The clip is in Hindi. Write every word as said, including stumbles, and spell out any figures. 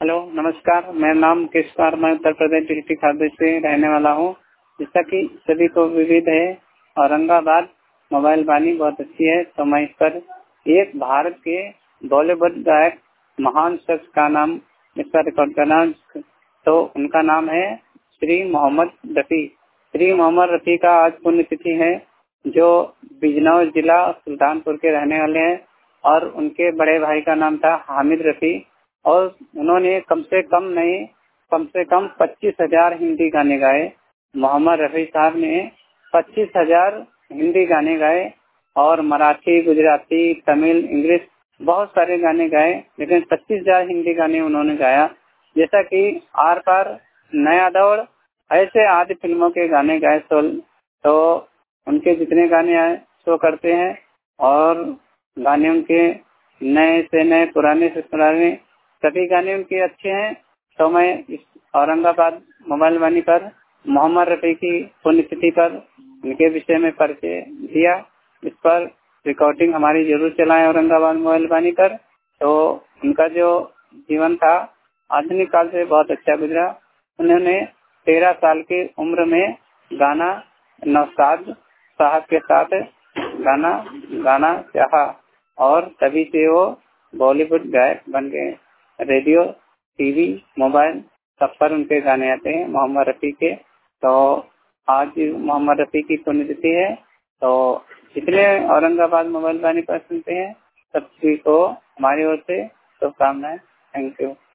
हेलो, नमस्कार। मेरा नाम किश कुमार, मैं उत्तर प्रदेश डिस्ट्रिक्ट खारबिल से रहने वाला हूँ। जैसा कि सभी को विविध है, औरंगाबाद मोबाइल वाणी बहुत अच्छी है। तो मैं इस पर एक भारत के बॉलीवुड गायक महान शख्स का नाम इस पर रिकॉर्ड करना। तो उनका नाम है श्री मोहम्मद रफी। श्री मोहम्मद रफी का आज पुण्यतिथि है, जो बिजनौर जिला सुल्तानपुर के रहने वाले हैं। और उनके बड़े भाई का नाम था हामिद रफी, और उन्होंने कम से कम नहीं कम से कम पच्चीस हजार हिंदी गाने गाए। मोहम्मद रफी साहब ने पच्चीस हजार हिंदी गाने गाए, और मराठी, गुजराती, तमिल, इंग्लिश बहुत सारे गाने गाए, लेकिन पच्चीस हजार हिंदी गाने उन्होंने गाया। जैसा कि आर पार, नया दौर, ऐसे आदि फिल्मों के गाने गाए। तो उनके जितने गाने आए शो करते हैं, और गाने उनके नए से नए, पुराने से पुराने, सभी गाने उनके अच्छे हैं। तो मैं इस औरंगाबाद मोबाइल वाणी पर मोहम्मद रफी की पुण्यतिथि पर उनके विषय में परिचय दिया। इस पर रिकॉर्डिंग हमारी जरूर चलाएं औरंगाबाद मोबाइल वाणी पर। तो उनका जो जीवन था आधुनिक काल से बहुत अच्छा गुजरा। उन्होंने तेरह साल की उम्र में गाना नौशाद साहब के साथ गाना गाना चाहा, और तभी से वो बॉलीवुड गायक बन गए। रेडियो, टीवी, मोबाइल सब पर उनके गाने आते हैं मोहम्मद रफी के। तो आज मोहम्मद रफी की पुण्यतिथि है। तो जितने औरंगाबाद मोबाइल वाणी पर सुनते हैं, सभी को हमारी ओर से शुभकामनाएं। Thank you.